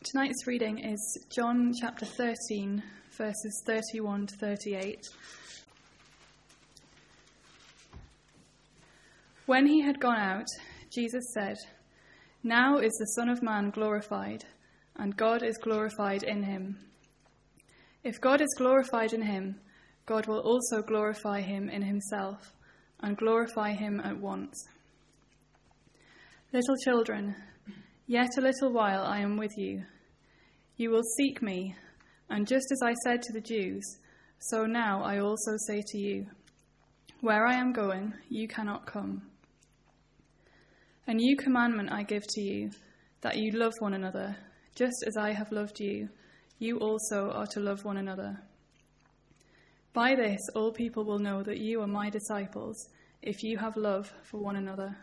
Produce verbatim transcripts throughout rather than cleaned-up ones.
Tonight's reading is John chapter thirteen, verses thirty-one to thirty-eight. When he had gone out, Jesus said, "Now is the Son of Man glorified, and God is glorified in him. If God is glorified in him, God will also glorify him in himself, and glorify him at once. Little children, yet a little while I am with you. You will seek me, and just as I said to the Jews, so now I also say to you, where I am going, you cannot come. A new commandment I give to you, that you love one another, just as I have loved you, you also are to love one another. By this all people will know that you are my disciples, if you have love for one another."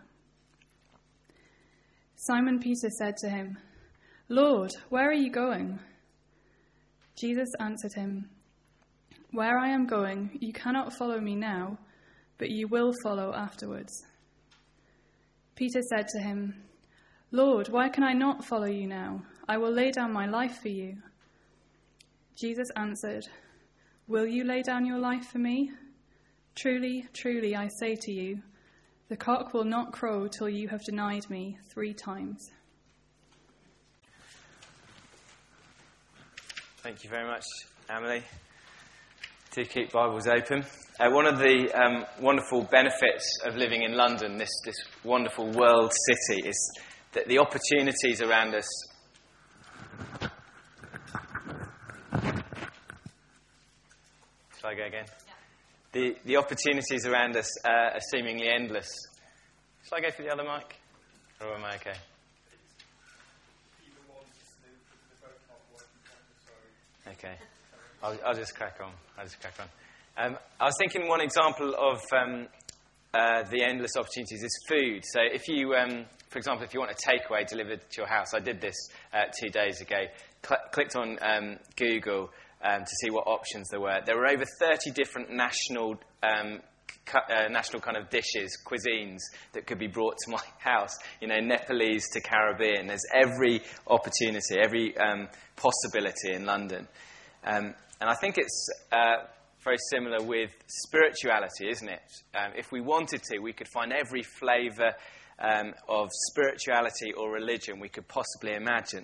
Simon Peter said to him, "Lord, where are you going?" Jesus answered him, "Where I am going, you cannot follow me now, but you will follow afterwards." Peter said to him, "Lord, why can I not follow you now? I will lay down my life for you." Jesus answered, "Will you lay down your life for me? Truly, truly, I say to you, the cock will not crow till you have denied me three times." Thank you very much, Emily. Do keep Bibles open. Uh, one of the um, wonderful benefits of living in London, this, this wonderful world city, is that the opportunities around us Shall I go again? Yeah. The, the opportunities around us uh, are seemingly endless. Shall I go for the other mic? Or am I okay? Okay. I'll, I'll just crack on. I'll just crack on. Um, I was thinking one example of um, uh, the endless opportunities is food. So if you, um, for example, if you want a takeaway delivered to your house, I did this uh, two days ago, Cl- clicked on um, Google um, to see what options there were. There were over thirty different national um, cu- uh, national kind of dishes, cuisines that could be brought to my house, you know, Nepalese to Caribbean. There's every opportunity, every um, possibility in London. Um, and I think it's uh, very similar with spirituality, isn't it? Um, if we wanted to, we could find every flavour um, of spirituality or religion we could possibly imagine.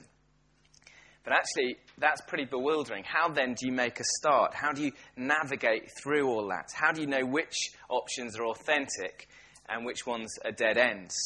But actually, that's pretty bewildering. How then do you make a start? How do you navigate through all that? How do you know which options are authentic and which ones are dead ends?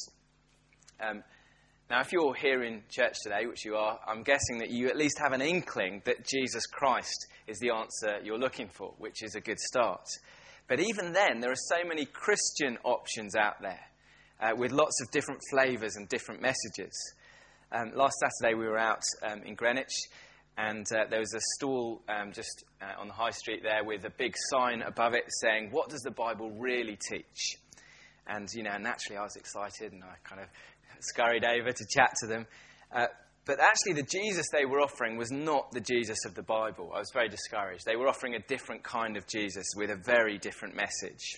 Um, now, if you're here in church today, which you are, I'm guessing that you at least have an inkling that Jesus Christ is the answer you're looking for, which is a good start. But even then, there are so many Christian options out there uh, with lots of different flavours and different messages. Um, last Saturday we were out um, in Greenwich, and uh, there was a stall um, just uh, on the high street there with a big sign above it saying, "What does the Bible really teach?" And, you know, naturally I was excited and I kind of scurried over to chat to them. Uh, but actually the Jesus they were offering was not the Jesus of the Bible. I was very discouraged. They were offering a different kind of Jesus with a very different message.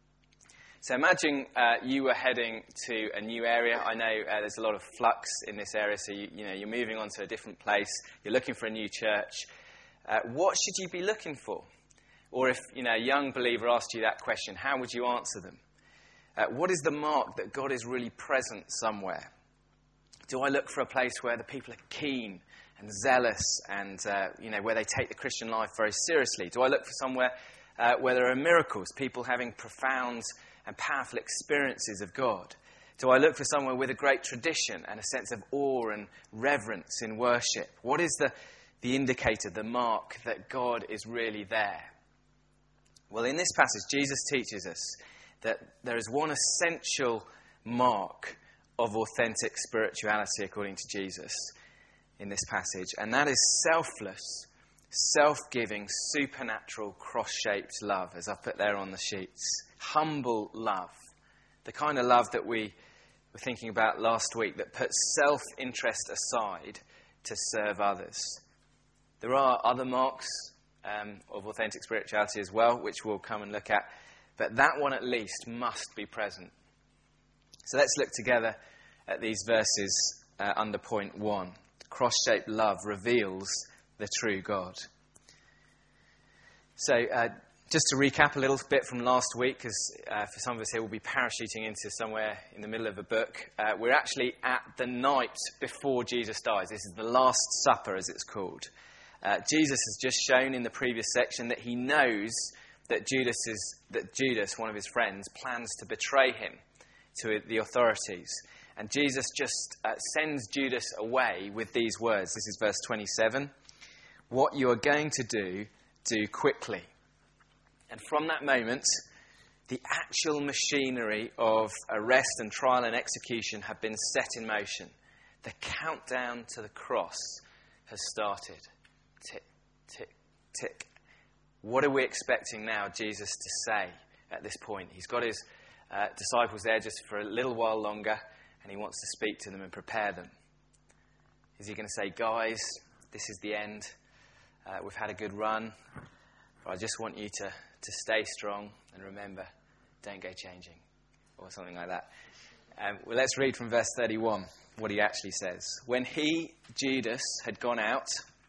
So imagine uh, you were heading to a new area. I know uh, there's a lot of flux in this area, so you, you know, you're moving on to a different place. You're looking for a new church. Uh, what should you be looking for? Or if, you know, a young believer asked you that question, how would you answer them? Uh, what is the mark that God is really present somewhere? Do I look for a place where the people are keen and zealous and, uh, you know, where they take the Christian life very seriously? Do I look for somewhere uh, where there are miracles, people having profound and powerful experiences of God? Do I look for somewhere with a great tradition and a sense of awe and reverence in worship? What is the, the indicator, the mark that God is really there? Well, in this passage, Jesus teaches us that there is one essential mark of authentic spirituality, according to Jesus, in this passage, and that is selfless, self-giving, supernatural, cross-shaped love, as I've put there on the sheets. Humble love. The kind of love that we were thinking about last week, that puts self-interest aside to serve others. There are other marks um, of authentic spirituality as well, which we'll come and look at. But that one at least must be present. So let's look together at these verses uh, under point one. Cross-shaped love reveals the true God. So, uh, just to recap a little bit from last week, because uh, for some of us here we'll be parachuting into somewhere in the middle of a book. Uh, we're actually at the night before Jesus dies. This is the Last Supper, as it's called. Uh, Jesus has just shown in the previous section that he knows that Judas, is, that Judas, one of his friends, plans to betray him to the authorities. And Jesus just uh, sends Judas away with these words. This is verse twenty-seven. What you are going to do, do quickly. And from that moment, the actual machinery of arrest and trial and execution have been set in motion. The countdown to the cross has started. Tick, tick, tick. What are we expecting now Jesus to say at this point? He's got his uh, disciples there just for a little while longer, and he wants to speak to them and prepare them. Is he going to say, guys, this is the end. Uh, we've had a good run. But I just want you to, to stay strong and remember, don't go changing. Or something like that. Um, well, let's read from verse thirty-one what he actually says. When he, Judas, had gone out,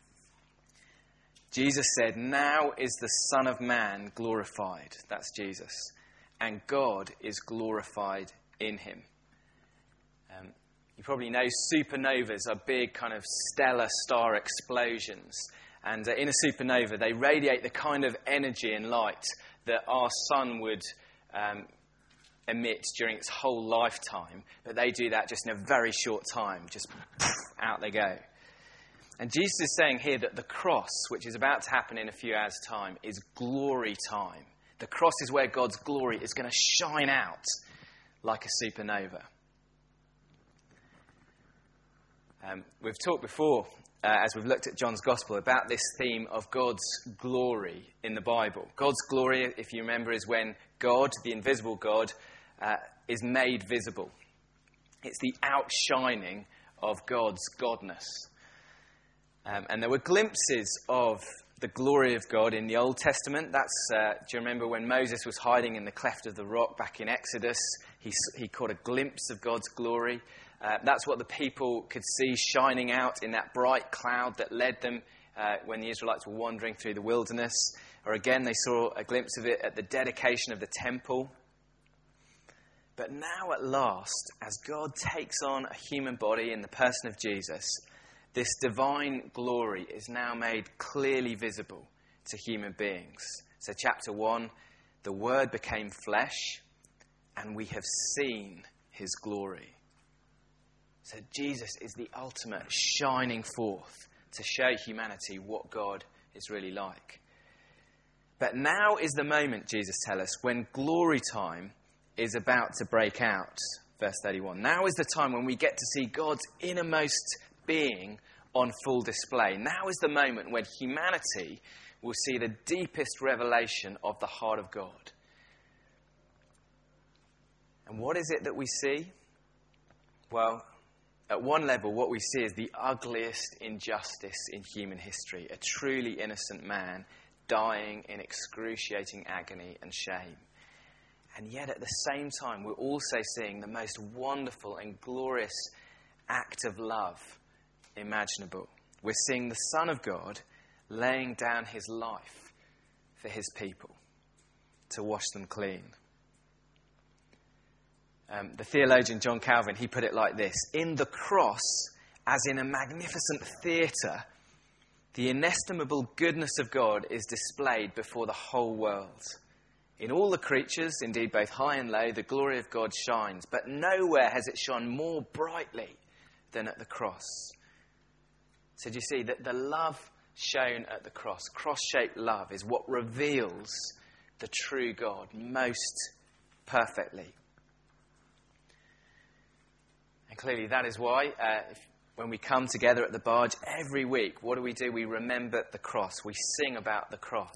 Jesus said, now is the Son of Man glorified. That's Jesus. And God is glorified in him. Um, you probably know supernovas are big kind of stellar star explosions. And uh, in a supernova, they radiate the kind of energy and light that our sun would um, emit during its whole lifetime. But they do that just in a very short time. Just poof, out they go. And Jesus is saying here that the cross, which is about to happen in a few hours' time, is glory time. The cross is where God's glory is going to shine out like a supernova. Um, we've talked before, uh, as we've looked at John's Gospel, about this theme of God's glory in the Bible. God's glory, if you remember, is when God, the invisible God, uh, is made visible. It's the outshining of God's godness. Um, and there were glimpses of the glory of God in the Old Testament. That's, uh, do you remember when Moses was hiding in the cleft of the rock back in Exodus? He, he caught a glimpse of God's glory. Uh, that's what the people could see shining out in that bright cloud that led them uh, when the Israelites were wandering through the wilderness. Or again, they saw a glimpse of it at the dedication of the temple. But now at last, as God takes on a human body in the person of Jesus, this divine glory is now made clearly visible to human beings. So chapter one, the Word became flesh, and we have seen his glory. So Jesus is the ultimate shining forth to show humanity what God is really like. But now is the moment, Jesus tells us, when glory time is about to break out. Verse thirty-one. Now is the time when we get to see God's innermost being on full display. Now is the moment when humanity will see the deepest revelation of the heart of God. And what is it that we see? Well, at one level, what we see is the ugliest injustice in human history. A truly innocent man dying in excruciating agony and shame. And yet at the same time, we're also seeing the most wonderful and glorious act of love imaginable. We're seeing the Son of God laying down his life for his people to wash them clean. Um, the theologian John Calvin, he put it like this: in the cross, as in a magnificent theatre, the inestimable goodness of God is displayed before the whole world. In all the creatures, indeed both high and low, the glory of God shines, but nowhere has it shone more brightly than at the cross. So do you see that the love shown at the cross, cross-shaped love, is what reveals the true God most perfectly. And clearly that is why uh, if, when we come together at the barge every week, what do we do? We remember the cross. We sing about the cross.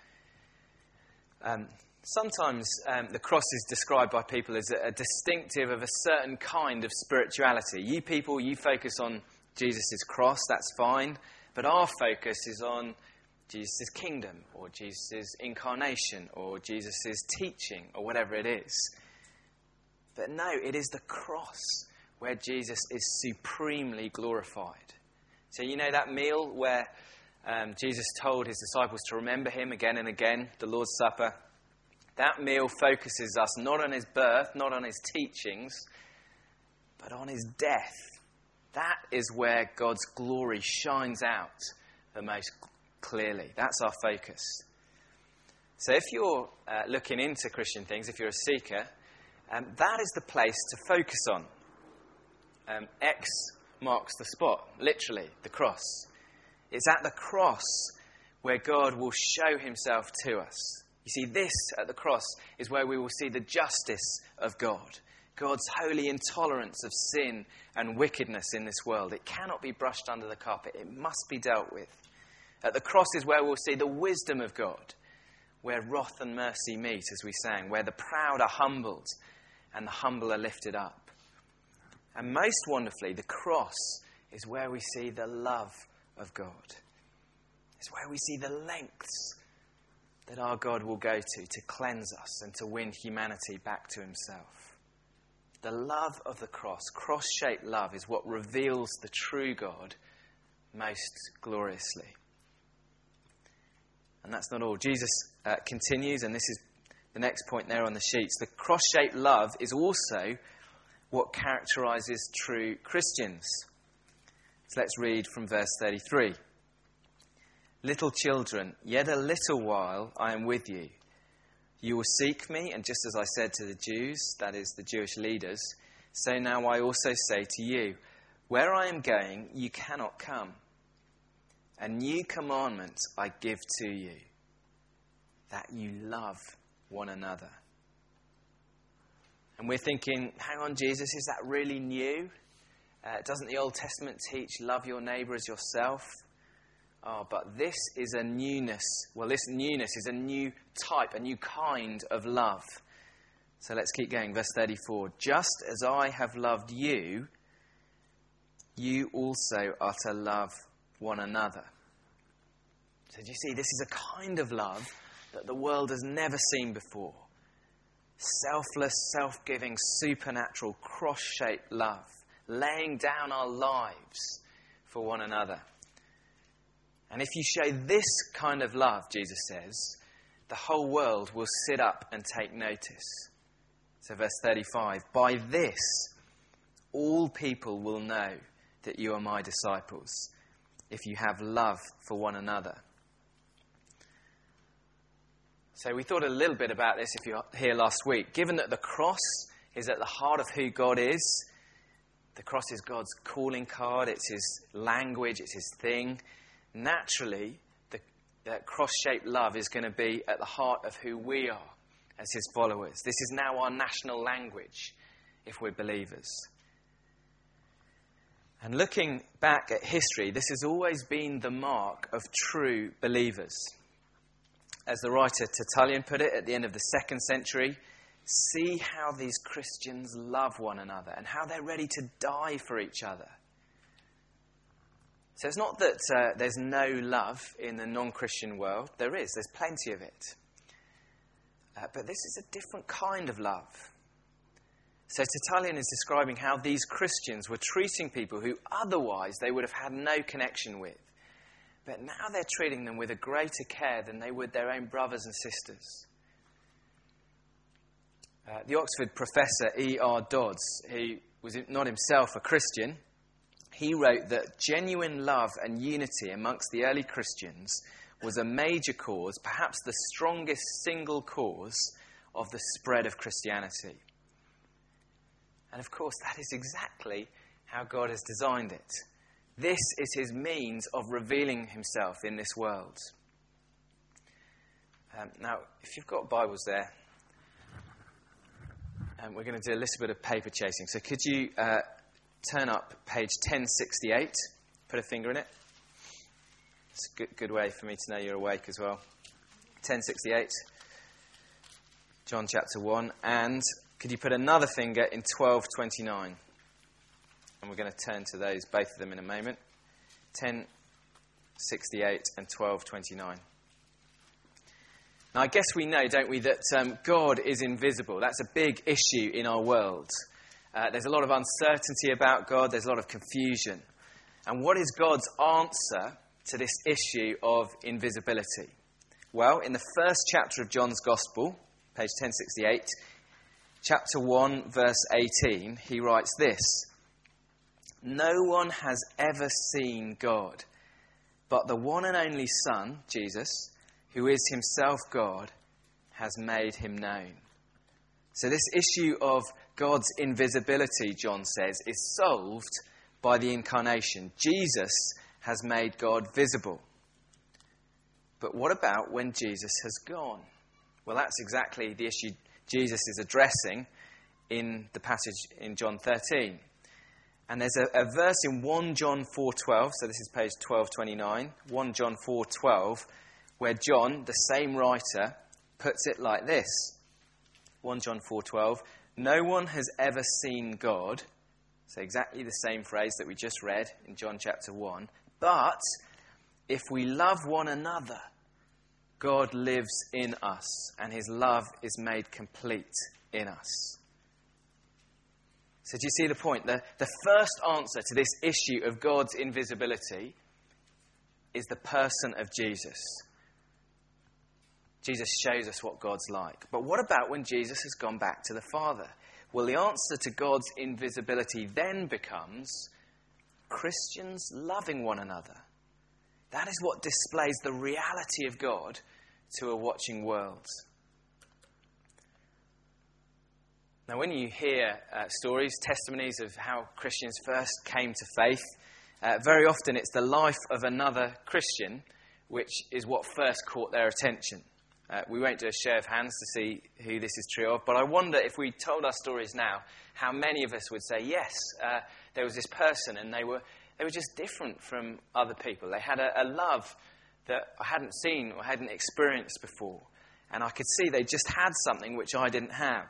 Um, sometimes um, the cross is described by people as a, a distinctive of a certain kind of spirituality. You people, you focus on Jesus' cross, that's fine. But our focus is on Jesus' kingdom, or Jesus' incarnation, or Jesus' teaching, or whatever it is. But no, it is the cross where Jesus is supremely glorified. So you know that meal where um, Jesus told his disciples to remember him again and again, the Lord's Supper? That meal focuses us not on his birth, not on his teachings, but on his death. That is where God's glory shines out the most clearly. That's our focus. So if you're uh, looking into Christian things, if you're a seeker, um, that is the place to focus on. Um, X marks the spot, literally, the cross. It's at the cross where God will show himself to us. You see, this at the cross is where we will see the justice of God, God's holy intolerance of sin and wickedness in this world. It cannot be brushed under the carpet. It must be dealt with. At the cross is where we'll see the wisdom of God, where wrath and mercy meet, as we sang, where the proud are humbled and the humble are lifted up. And most wonderfully, the cross is where we see the love of God. It's where we see the lengths that our God will go to to cleanse us and to win humanity back to himself. The love of the cross, cross-shaped love, is what reveals the true God most gloriously. And that's not all. Jesus uh, continues, and this is the next point there on the sheets. The cross-shaped love is also what characterises true Christians. So let's read from verse thirty-three. Little children, yet a little while I am with you. You will seek me, and just as I said to the Jews, that is the Jewish leaders, so now I also say to you, where I am going, you cannot come. A new commandment I give to you, that you love one another. And we're thinking, hang on, Jesus, is that really new? Uh, doesn't the Old Testament teach love your neighbour as yourself? Oh, but this is a newness. Well, this newness is a new type, a new kind of love. So let's keep going. Verse thirty-four. Just as I have loved you, you also are to love one another. So do you see, this is a kind of love that the world has never seen before. Selfless, self-giving, supernatural, cross-shaped love. Laying down our lives for one another. And if you show this kind of love, Jesus says, the whole world will sit up and take notice. So verse thirty-five, by this all people will know that you are my disciples, if you have love for one another. So we thought a little bit about this if you were here last week. Given that the cross is at the heart of who God is, the cross is God's calling card, it's his language, it's his thing. Naturally, the uh, cross-shaped love is going to be at the heart of who we are as his followers. This is now our national language, if we're believers. And looking back at history, this has always been the mark of true believers. As the writer Tertullian put it at the end of the second century, see how these Christians love one another and how they're ready to die for each other. So it's not that uh, there's no love in the non-Christian world. There is. There's plenty of it. Uh, but this is a different kind of love. So Tertullian is describing how these Christians were treating people who otherwise they would have had no connection with. But now they're treating them with a greater care than they would their own brothers and sisters. Uh, the Oxford professor E R Dodds, who was not himself a Christian, he wrote that genuine love and unity amongst the early Christians was a major cause, perhaps the strongest single cause, of the spread of Christianity. And of course, that is exactly how God has designed it. This is his means of revealing himself in this world. Um, now, if you've got Bibles there, um, we're going to do a little bit of paper chasing. So could you uh, turn up page ten sixty-eight, put a finger in it. It's a good, good way for me to know you're awake as well. ten sixty-eight, John chapter one, and could you put another finger in twelve twenty-nine? And we're going to turn to those, both of them, in a moment. ten sixty-eight and twelve twenty-nine. Now, I guess we know, don't we, that um, God is invisible. That's a big issue in our world. Uh, there's a lot of uncertainty about God. There's a lot of confusion. And what is God's answer to this issue of invisibility? Well, in the first chapter of John's Gospel, page ten sixty-eight, chapter one, verse eighteen, he writes this: "No one has ever seen God, but the one and only Son, Jesus, who is himself God, has made him known." So this issue of God's invisibility, John says, is solved by the incarnation. Jesus has made God visible. But what about when Jesus has gone? Well, that's exactly the issue Jesus is addressing in the passage in John thirteen. And there's a, a verse in First John four twelve, so this is page twelve twenty-nine, First John four twelve, where John, the same writer, puts it like this. First John four twelve, "No one has ever seen God," so exactly the same phrase that we just read in John chapter one, "but if we love one another, God lives in us, and his love is made complete in us." So do you see the point? The, the first answer to this issue of God's invisibility is the person of Jesus. Jesus shows us what God's like. But what about when Jesus has gone back to the Father? Well, the answer to God's invisibility then becomes Christians loving one another. That is what displays the reality of God to a watching world. Now, when you hear uh, stories, testimonies of how Christians first came to faith, uh, very often it's the life of another Christian which is what first caught their attention. Uh, we won't do a show of hands to see who this is true of, but I wonder if we told our stories now, how many of us would say, yes, uh, there was this person and they were they were just different from other people. They had a, a love that I hadn't seen or hadn't experienced before. And I could see they just had something which I didn't have.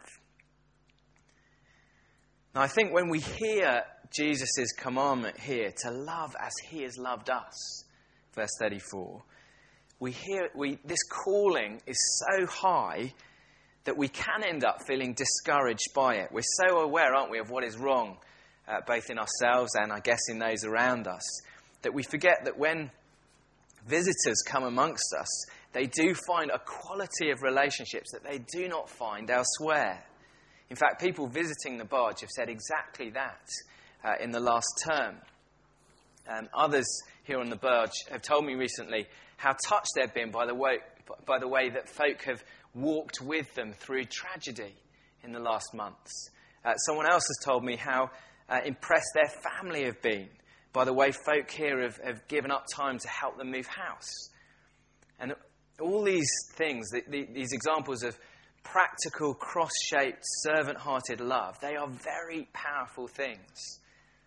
Now, I think when we hear Jesus' commandment here to love as he has loved us, verse thirty-four, we hear we this calling is so high that we can end up feeling discouraged by it. We're so aware, aren't we, of what is wrong, uh, both in ourselves and I guess in those around us, that we forget that when visitors come amongst us, they do find a quality of relationships that they do not find elsewhere. In fact, people visiting the Barge have said exactly that uh, in the last term. Um, others here on the Barge have told me recently how touched they've been by the way, by the way that folk have walked with them through tragedy in the last months. Uh, someone else has told me how uh, impressed their family have been by the way folk here have, have given up time to help them move house. And all these things, the, the, these examples of practical, cross-shaped, servant-hearted love, they are very powerful things.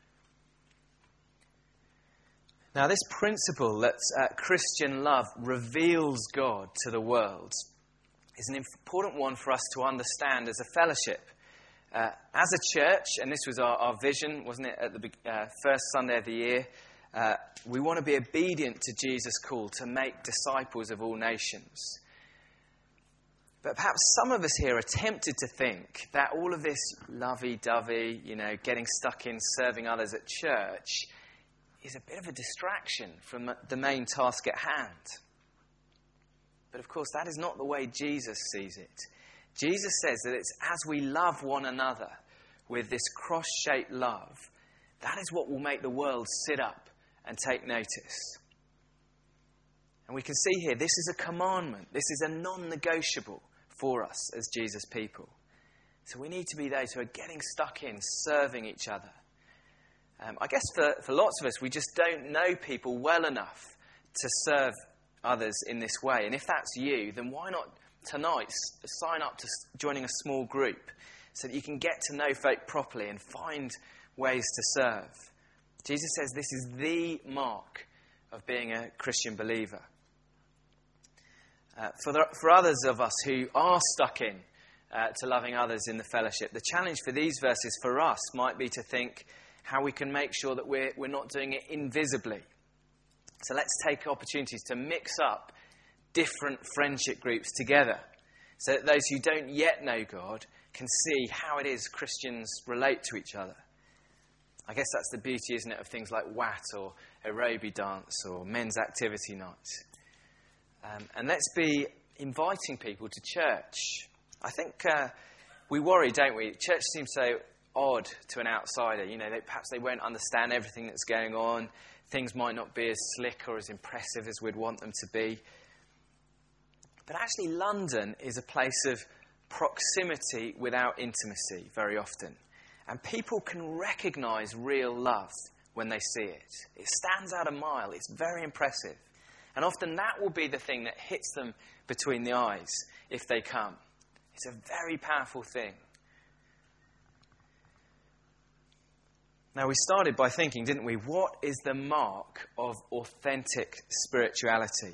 Now, this principle that uh, Christian love reveals God to the world is an important one for us to understand as a fellowship. Uh, as a church, and this was our, our vision, wasn't it, at the uh, first Sunday of the year, uh, we want to be obedient to Jesus' call to make disciples of all nations. But perhaps some of us here are tempted to think that all of this lovey-dovey, you know, getting stuck in serving others at church is a bit of a distraction from the main task at hand. But of course, that is not the way Jesus sees it. Jesus says that it's as we love one another with this cross-shaped love, that is what will make the world sit up and take notice. And we can see here, this is a commandment. This is a non-negotiable for us as Jesus people. So we need to be those who are getting stuck in serving each other. Um, I guess for, for lots of us, we just don't know people well enough to serve others in this way. And if that's you, then why not tonight sign up to joining a small group so that you can get to know folk properly and find ways to serve. Jesus says this is the mark of being a Christian believer. Uh, for, the, for others of us who are stuck in uh, to loving others in the fellowship, the challenge for these verses for us might be to think how we can make sure that we're, we're not doing it invisibly. So let's take opportunities to mix up different friendship groups together so that those who don't yet know God can see how it is Christians relate to each other. I guess that's the beauty, isn't it, of things like W A T or aerobic dance or men's activity nights. Um, and let's be inviting people to church. I think uh, we worry, don't we? Church seems so odd to an outsider. You know, they, perhaps they won't understand everything that's going on. Things might not be as slick or as impressive as we'd want them to be. But actually, London is a place of proximity without intimacy very often. And people can recognise real love when they see it. It stands out a mile. It's very impressive. And often that will be the thing that hits them between the eyes if they come. It's a very powerful thing. Now, we started by thinking, didn't we, what is the mark of authentic spirituality?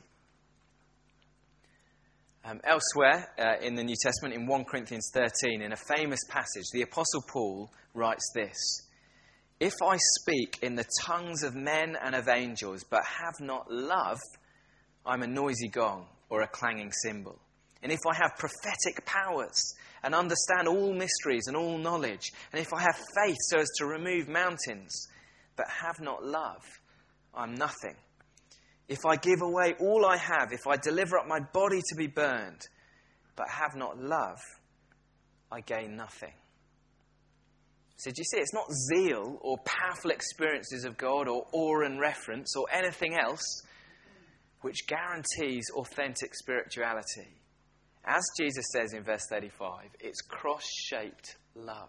Um, elsewhere uh, in the New Testament, in First Corinthians thirteen, in a famous passage, the Apostle Paul writes this: "If I speak in the tongues of men and of angels, but have not love, I'm a noisy gong or a clanging cymbal. And if I have prophetic powers and understand all mysteries and all knowledge, and if I have faith so as to remove mountains, but have not love, I'm nothing. If I give away all I have, if I deliver up my body to be burned, but have not love, I gain nothing." So do you see, it's not zeal or powerful experiences of God or awe and reference or anything else which guarantees authentic spirituality. As Jesus says in verse thirty-five, it's cross-shaped love.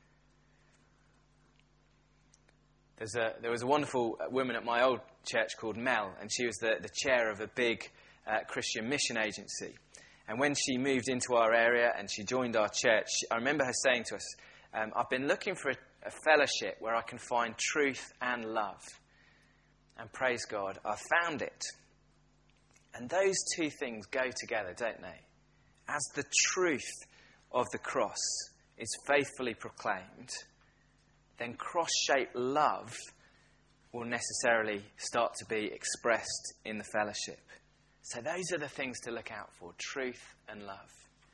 There's a, there was a wonderful woman at my old church called Mel, and she was the, the chair of a big uh, Christian mission agency. And when she moved into our area and she joined our church, I remember her saying to us, um, I've been looking for a, a fellowship where I can find truth and love. And praise God, I've found it. And those two things go together, don't they? As the truth of the cross is faithfully proclaimed, then cross-shaped love will necessarily start to be expressed in the fellowship. So those are the things to look out for, truth and love.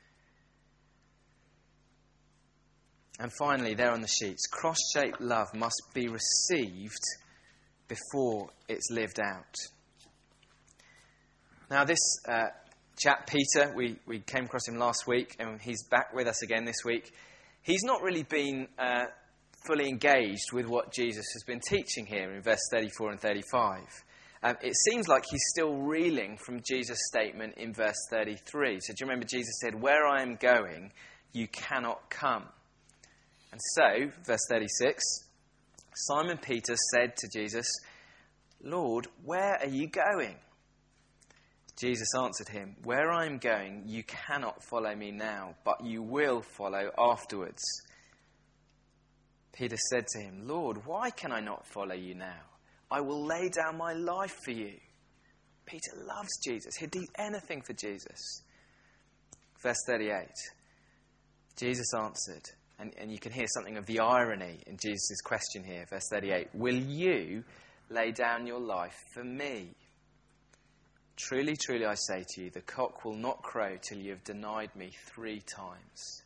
And finally, there on the sheets, cross-shaped love must be received before it's lived out. Now this uh, chap, Peter, we, we came across him last week, and he's back with us again this week. He's not really been uh, fully engaged with what Jesus has been teaching here in verse thirty-four and thirty-five. Um, it seems like he's still reeling from Jesus' statement in verse thirty-three. So do you remember Jesus said, "Where I am going, you cannot come." And so, verse thirty-six, Simon Peter said to Jesus, "Lord, where are you going?" Jesus answered him, "Where I am going, you cannot follow me now, but you will follow afterwards." Peter said to him, "Lord, why can I not follow you now? I will lay down my life for you." Peter loves Jesus. He'd do anything for Jesus. Verse thirty-eight, Jesus answered, and, and you can hear something of the irony in Jesus' question here. Verse thirty-eight, "Will you lay down your life for me? Truly, truly, I say to you, the cock will not crow till you have denied me three times."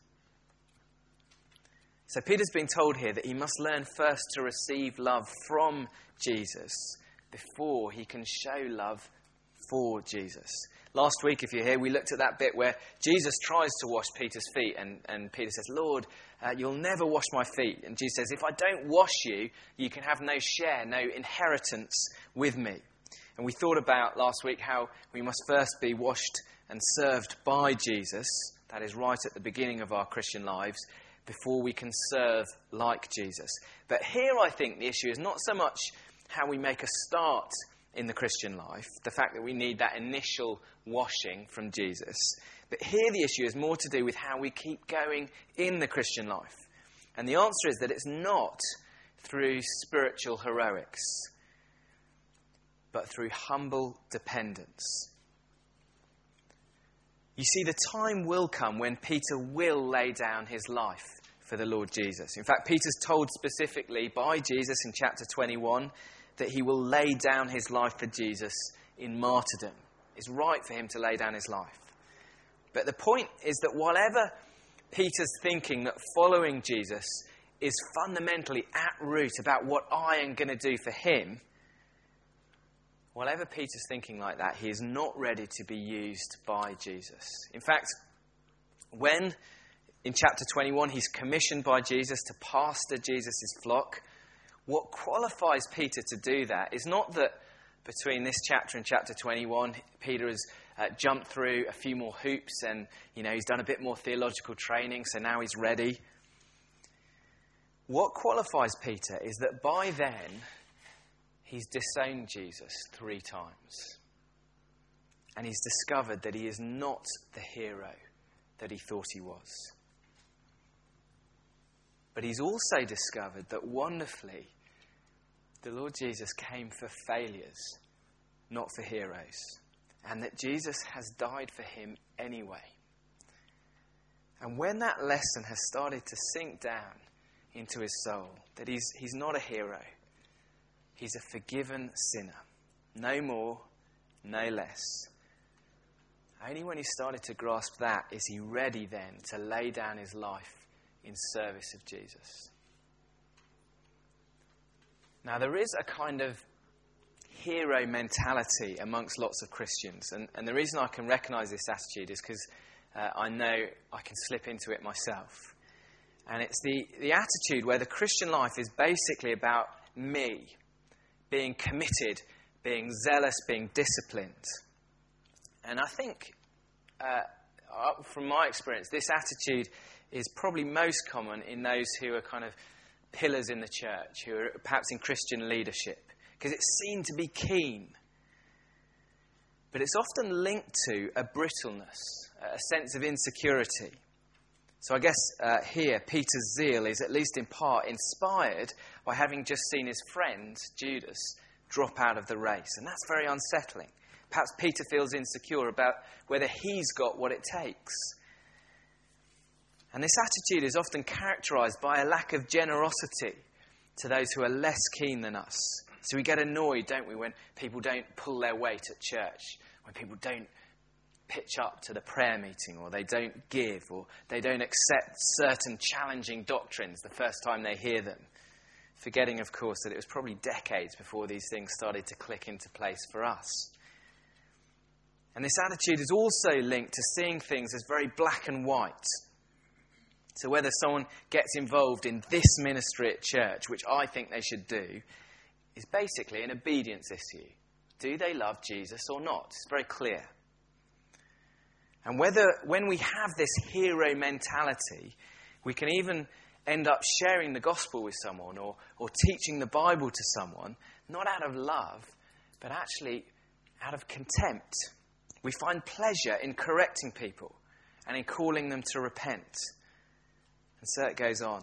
So Peter's being told here that he must learn first to receive love from Jesus before he can show love for Jesus. Last week, if you're here, we looked at that bit where Jesus tries to wash Peter's feet, and, and Peter says, "Lord, uh, you'll never wash my feet." And Jesus says, "If I don't wash you, you can have no share, no inheritance with me." And we thought about last week how we must first be washed and served by Jesus. That is right at the beginning of our Christian lives, before we can serve like Jesus. But here I think the issue is not so much how we make a start in the Christian life, the fact that we need that initial washing from Jesus. But here the issue is more to do with how we keep going in the Christian life. And the answer is that it's not through spiritual heroics, but through humble dependence. You see, the time will come when Peter will lay down his life for the Lord Jesus. In fact, Peter's told specifically by Jesus in chapter twenty-one that he will lay down his life for Jesus in martyrdom. It's right for him to lay down his life. But the point is that whatever Peter's thinking that following Jesus is fundamentally at root about what I am going to do for him, whatever Peter's thinking like that, he is not ready to be used by Jesus. In fact, when in chapter twenty-one he's commissioned by Jesus to pastor Jesus' flock, what qualifies Peter to do that is not that between this chapter and chapter twenty-one, Peter has uh, jumped through a few more hoops and, you know, he's done a bit more theological training, so now he's ready. What qualifies Peter is that by then, he's disowned Jesus three times. And he's discovered that he is not the hero that he thought he was. But he's also discovered that wonderfully, the Lord Jesus came for failures, not for heroes. And that Jesus has died for him anyway. And when that lesson has started to sink down into his soul, that he's, he's not a hero, he's a forgiven sinner. No more, no less. Only when he started to grasp that is he ready then to lay down his life in service of Jesus. Now, there is a kind of hero mentality amongst lots of Christians. And, and the reason I can recognise this attitude is because uh, I know I can slip into it myself. And it's the, the attitude where the Christian life is basically about me being committed, being zealous, being disciplined. And I think, uh, from my experience, this attitude is probably most common in those who are kind of pillars in the church, who are perhaps in Christian leadership, because it's seen to be keen. But it's often linked to a brittleness, a sense of insecurity. So I guess uh, here Peter's zeal is at least in part inspired by having just seen his friend, Judas, drop out of the race. And that's very unsettling. Perhaps Peter feels insecure about whether he's got what it takes. And this attitude is often characterised by a lack of generosity to those who are less keen than us. So we get annoyed, don't we, when people don't pull their weight at church, when people don't pitch up to the prayer meeting, or they don't give, or they don't accept certain challenging doctrines the first time they hear them. Forgetting, of course, that it was probably decades before these things started to click into place for us. And this attitude is also linked to seeing things as very black and white. So whether someone gets involved in this ministry at church, which I think they should do, is basically an obedience issue. Do they love Jesus or not? It's very clear. And whether, when we have this hero mentality, we can even end up sharing the gospel with someone or, or teaching the Bible to someone, not out of love, but actually out of contempt. We find pleasure in correcting people and in calling them to repent. And so it goes on.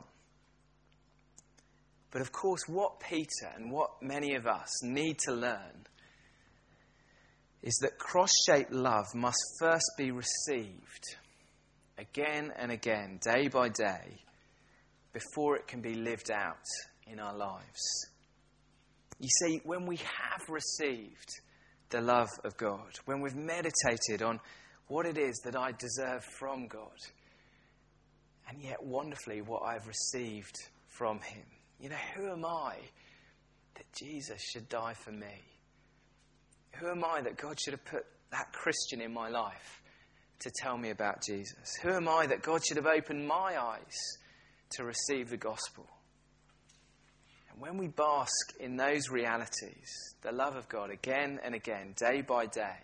But of course, what Peter and what many of us need to learn is that cross-shaped love must first be received again and again, day by day, before it can be lived out in our lives. You see, when we have received the love of God, when we've meditated on what it is that I deserve from God, and yet wonderfully what I've received from him. You know, who am I that Jesus should die for me? Who am I that God should have put that Christian in my life to tell me about Jesus? Who am I that God should have opened my eyes to receive the gospel? And when we bask in those realities, the love of God again and again, day by day,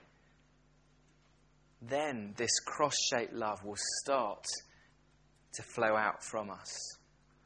then this cross-shaped love will start to flow out from us.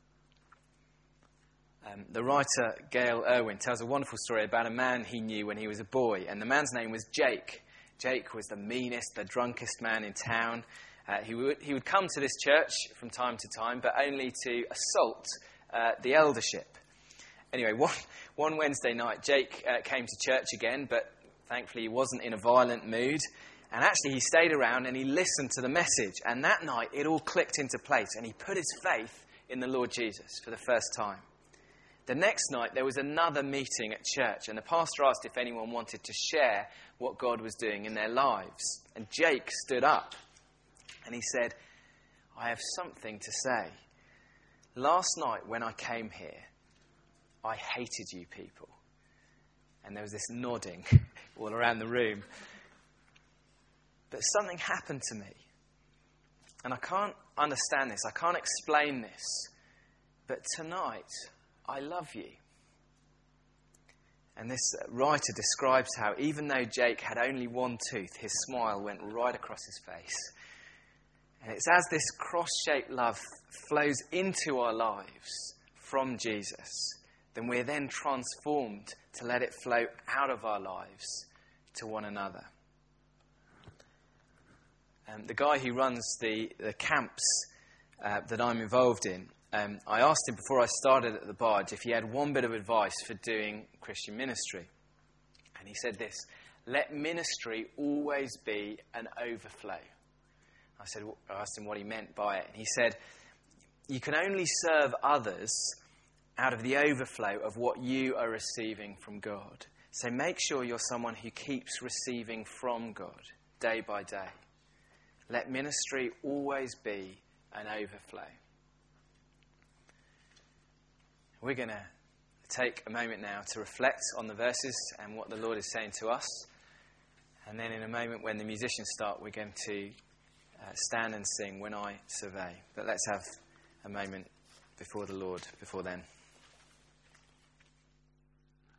Um, the writer Gail Irwin tells a wonderful story about a man he knew when he was a boy, and the man's name was Jake. Jake was the meanest, the drunkest man in town. Uh, he would he would come to this church from time to time, but only to assault uh, the eldership. Anyway, one, one Wednesday night, Jake uh, came to church again, but thankfully he wasn't in a violent mood. And actually he stayed around and he listened to the message. And that night it all clicked into place and he put his faith in the Lord Jesus for the first time. The next night there was another meeting at church and the pastor asked if anyone wanted to share what God was doing in their lives. And Jake stood up and he said, I have something to say. last night when I came here, I hated you people. And there was this nodding all around the room. But something happened to me. And I can't understand this. I can't explain this. But tonight, I love you. And this writer describes how even though Jake had only one tooth, his smile went right across his face. And it's as this cross-shaped love flows into our lives from Jesus, then we're then transformed to let it flow out of our lives to one another. Um, the guy who runs the, the camps uh, that I'm involved in, um, I asked him before I started at the Barge if he had one bit of advice for doing Christian ministry. And he said this: let ministry always be an overflow. I said, I asked him what he meant by it. And he said, you can only serve others out of the overflow of what you are receiving from God. So make sure you're someone who keeps receiving from God day by day. Let ministry always be an overflow. We're going to take a moment now to reflect on the verses and what the Lord is saying to us. And then in a moment when the musicians start, we're going to uh, stand and sing When I Survey. But let's have a moment before the Lord before then.